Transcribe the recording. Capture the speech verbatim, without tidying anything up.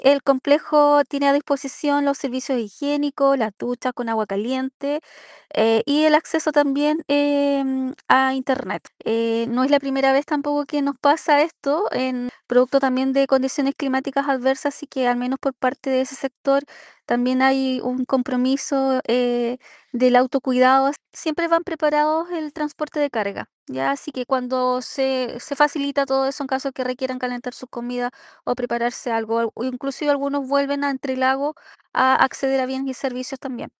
El complejo tiene a disposición los servicios higiénicos, las duchas con agua caliente, eh, y el acceso también, em, a Internet. Eh, no es la primera vez tampoco que nos pasa esto, en producto también de condiciones climáticas adversas, así que al menos por parte de ese sector también hay un compromiso, eh, del autocuidado. Siempre van preparados el transporte de carga, ¿ya? Así que cuando se se facilita todo eso en caso que requieran calentar sus comidas o prepararse algo, o inclusive algunos vuelven a Entre Lagos a acceder a bienes y servicios también.